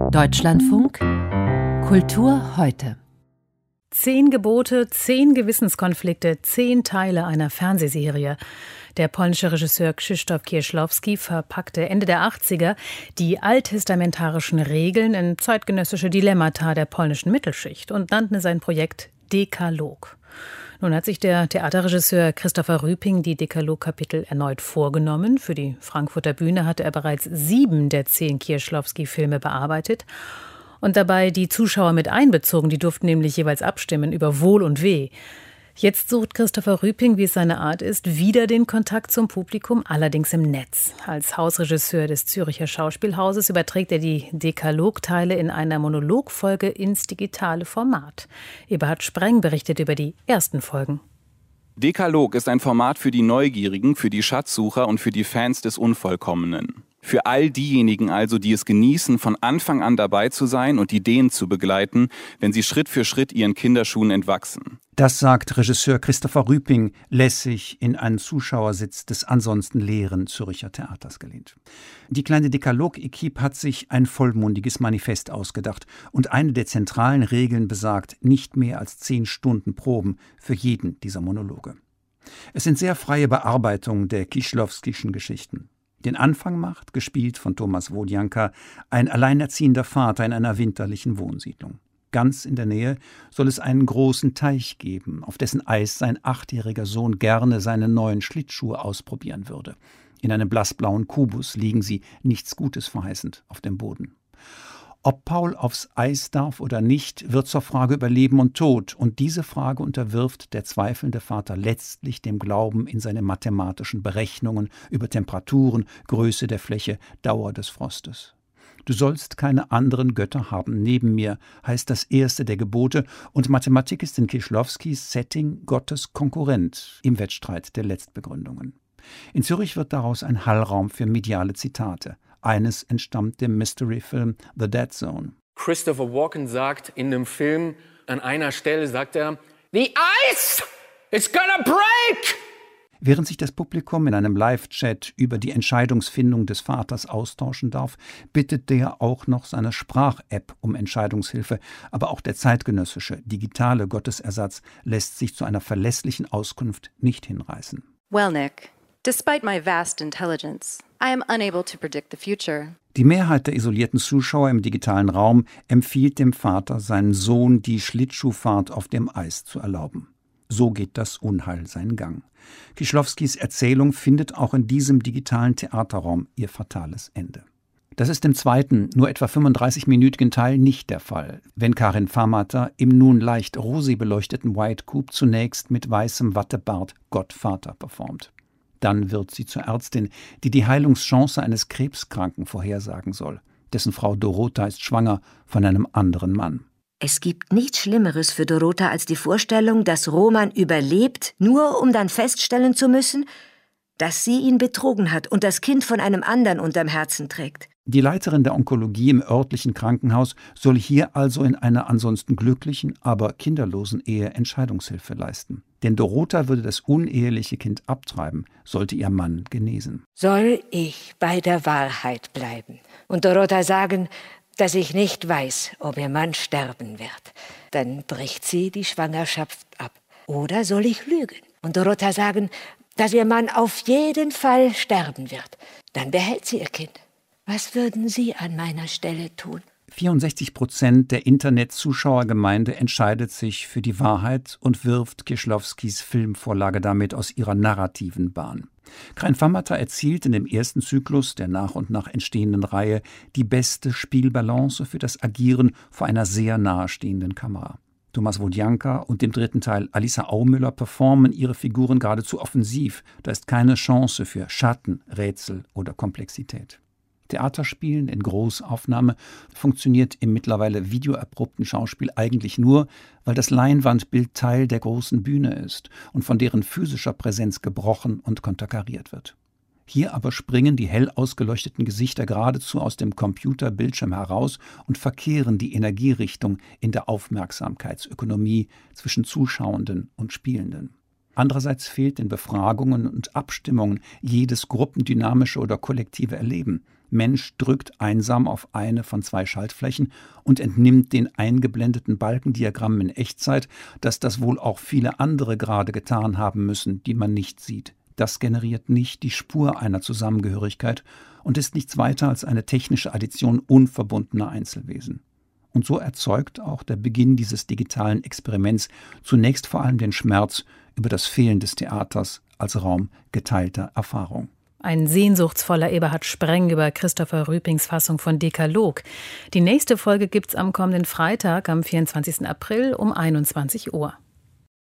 Deutschlandfunk Kultur heute. 10 Gebote, 10 Gewissenskonflikte, 10 Teile einer Fernsehserie. Der polnische Regisseur Krzysztof Kieślowski verpackte Ende der 80er die alttestamentarischen Regeln in zeitgenössische Dilemmata der polnischen Mittelschicht und nannte sein Projekt Dekalog. Nun hat sich der Theaterregisseur Christopher Rüping die Dekalog-Kapitel erneut vorgenommen. Für die Frankfurter Bühne hatte er bereits 7 der 10 Kieślowski-Filme bearbeitet und dabei die Zuschauer mit einbezogen. Die durften nämlich jeweils abstimmen über Wohl und Weh. Jetzt sucht Christopher Rüping, wie es seine Art ist, wieder den Kontakt zum Publikum, allerdings im Netz. Als Hausregisseur des Züricher Schauspielhauses überträgt er die Dekalog-Teile in einer Monologfolge ins digitale Format. Eberhard Spreng berichtet über die ersten Folgen. Dekalog ist ein Format für die Neugierigen, für die Schatzsucher und für die Fans des Unvollkommenen. Für all diejenigen also, die es genießen, von Anfang an dabei zu sein und Ideen zu begleiten, wenn sie Schritt für Schritt ihren Kinderschuhen entwachsen. Das sagt Regisseur Christopher Rüping, lässig in einen Zuschauersitz des ansonsten leeren Zürcher Theaters gelehnt. Die kleine Dekalog-Equipe hat sich ein vollmundiges Manifest ausgedacht und eine der zentralen Regeln besagt, nicht mehr als 10 Stunden Proben für jeden dieser Monologe. Es sind sehr freie Bearbeitungen der Kieślowskischen Geschichten. Den Anfang macht, gespielt von Tomasz Wodianka, ein alleinerziehender Vater in einer winterlichen Wohnsiedlung. Ganz in der Nähe soll es einen großen Teich geben, auf dessen Eis sein 8-jähriger Sohn gerne seine neuen Schlittschuhe ausprobieren würde. In einem blassblauen Kubus liegen sie, nichts Gutes verheißend, auf dem Boden. Ob Paul aufs Eis darf oder nicht, wird zur Frage über Leben und Tod. Und diese Frage unterwirft der zweifelnde Vater letztlich dem Glauben in seine mathematischen Berechnungen über Temperaturen, Größe der Fläche, Dauer des Frostes. Du sollst keine anderen Götter haben neben mir, heißt das erste der Gebote, und Mathematik ist in Kieślowskis Setting Gottes Konkurrent im Wettstreit der Letztbegründungen. In Zürich wird daraus ein Hallraum für mediale Zitate. Eines entstammt dem Mystery-Film The Dead Zone. Christopher Walken sagt in dem Film, an einer Stelle sagt er, "The ice is gonna break!" Während sich das Publikum in einem Live-Chat über die Entscheidungsfindung des Vaters austauschen darf, bittet der auch noch seine Sprach-App um Entscheidungshilfe. Aber auch der zeitgenössische, digitale Gottesersatz lässt sich zu einer verlässlichen Auskunft nicht hinreißen. Well, Nick, despite my vast intelligence, I am unable to predict the future. Die Mehrheit der isolierten Zuschauer im digitalen Raum empfiehlt dem Vater, seinen Sohn die Schlittschuhfahrt auf dem Eis zu erlauben. So geht das Unheil seinen Gang. Kieślowskis Erzählung findet auch in diesem digitalen Theaterraum ihr fatales Ende. Das ist im zweiten, nur etwa 35-minütigen Teil nicht der Fall, wenn Karin Farmater im nun leicht rosé beleuchteten White Coupe zunächst mit weißem Wattebart Gottvater performt. Dann wird sie zur Ärztin, die die Heilungschance eines Krebskranken vorhersagen soll. Dessen Frau Dorota ist schwanger von einem anderen Mann. Es gibt nichts Schlimmeres für Dorota als die Vorstellung, dass Roman überlebt, nur um dann feststellen zu müssen, dass sie ihn betrogen hat und das Kind von einem anderen unterm Herzen trägt. Die Leiterin der Onkologie im örtlichen Krankenhaus soll hier also in einer ansonsten glücklichen, aber kinderlosen Ehe Entscheidungshilfe leisten. Denn Dorota würde das uneheliche Kind abtreiben, sollte ihr Mann genesen. Soll ich bei der Wahrheit bleiben und Dorota sagen, dass ich nicht weiß, ob ihr Mann sterben wird? Dann bricht sie die Schwangerschaft ab. Oder soll ich lügen und Dorota sagen, dass ihr Mann auf jeden Fall sterben wird? Dann behält sie ihr Kind. Was würden Sie an meiner Stelle tun? 64% der Internetzuschauergemeinde entscheidet sich für die Wahrheit und wirft Kieślowskis Filmvorlage damit aus ihrer narrativen Bahn. Karin Farmater erzielt in dem ersten Zyklus der nach und nach entstehenden Reihe die beste Spielbalance für das Agieren vor einer sehr nahestehenden Kamera. Tomasz Wodianka und dem dritten Teil Alisa Aumüller performen ihre Figuren geradezu offensiv. Da ist keine Chance für Schatten, Rätsel oder Komplexität. Theaterspielen in Großaufnahme funktioniert im mittlerweile videoerprobten Schauspiel eigentlich nur, weil das Leinwandbild Teil der großen Bühne ist und von deren physischer Präsenz gebrochen und konterkariert wird. Hier aber springen die hell ausgeleuchteten Gesichter geradezu aus dem Computerbildschirm heraus und verkehren die Energierichtung in der Aufmerksamkeitsökonomie zwischen Zuschauenden und Spielenden. Andererseits fehlt in Befragungen und Abstimmungen jedes gruppendynamische oder kollektive Erleben. Mensch drückt einsam auf eine von 2 Schaltflächen und entnimmt den eingeblendeten Balkendiagrammen in Echtzeit, dass das wohl auch viele andere gerade getan haben müssen, die man nicht sieht. Das generiert nicht die Spur einer Zusammengehörigkeit und ist nichts weiter als eine technische Addition unverbundener Einzelwesen. Und so erzeugt auch der Beginn dieses digitalen Experiments zunächst vor allem den Schmerz über das Fehlen des Theaters als Raum geteilter Erfahrung. Ein sehnsuchtsvoller Eberhard Spreng über Christopher Rüpings Fassung von Dekalog. Die nächste Folge gibt's am kommenden Freitag, am 24. April um 21 Uhr.